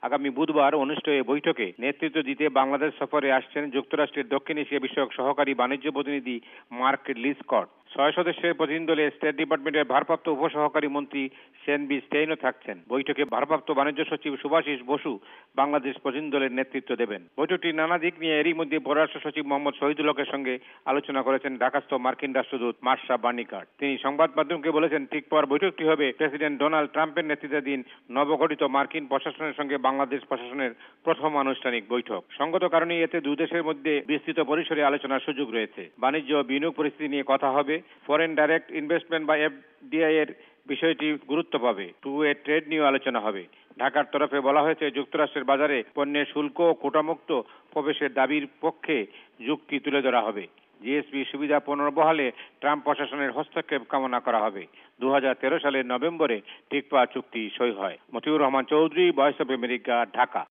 আগামী বুধবার অনুষ্ঠিত এই বৈঠকে নেতৃত্ব দিতে বাংলাদেশ সফরে আসছেন যুক্তরাষ্ট্রের দক্ষিণ এশিয়া বিষয়ক সহকারী বাণিজ্য প্রতিনিধি মার্ক লিসকট। 6 সদস্যের প্রতিনিধিদলে স্টেট ডিপার্টমেন্টের ভারপ্রাপ্ত উপসহকারী মন্ত্রী সেন বি স্টেইনও থাকছেন। বৈঠকে ভারপ্রাপ্ত বাণিজ্য সচিব সুভাষিস বসু বাংলাদেশ প্রতিনিধিদলের নেতৃত্ব দেবেন। বৈঠকটির নানা দিক নিয়ে এরই মধ্যে পররাষ্ট্র সচিব মোহাম্মদ শহীদুল হকের সঙ্গে আলোচনা করেছেন ঢাকাস্থ মার্কিন রাষ্ট্রদূত মার্শা বার্নিকাট। তিনি সংবাদ মাধ্যমকে বলেছেন, ঠিক পর বৈঠকটি হবে প্রেসিডেন্ট ডোনাল্ড ট্রাম্পের নেতৃত্বাধীন নবগঠিত মার্কিন প্রশাসনের সঙ্গে বাংলাদেশ প্রশাসনের প্রথম আনুষ্ঠানিক বৈঠক। সঙ্গত কারণেই এতে দুই দেশের মধ্যে বিস্তৃত পরিসরে আলোচনার সুযোগ রয়েছে। বাণিজ্য ও বিনিয়োগ পরিস্থিতি নিয়ে কথা হবে। ফরেন ডাইরেক্ট ইনভেস্টমেন্ট বা এফডিআই এর বিষয়টি গুরুত্ব পাবে। টু ওয়ে ট্রেড নিয়ে আলোচনা হবে। ঢাকার তরফে বলা হয়েছে, যুক্তরাষ্ট্রের বাজারে পণ্যের শুল্ক ও কোটামুক্ত প্রবেশের দাবির পক্ষে যুক্তি তুলে ধরা হবে। জিএসপি সুবিধা পুনর্বহালে ট্রাম্প প্রশাসনের হস্তক্ষেপ কামনা করা হবে। 2013 সালের নভেম্বরে টিকফা চুক্তি সই হয়। Motiur Rahman Chowdhury, voice of America, Dhaka.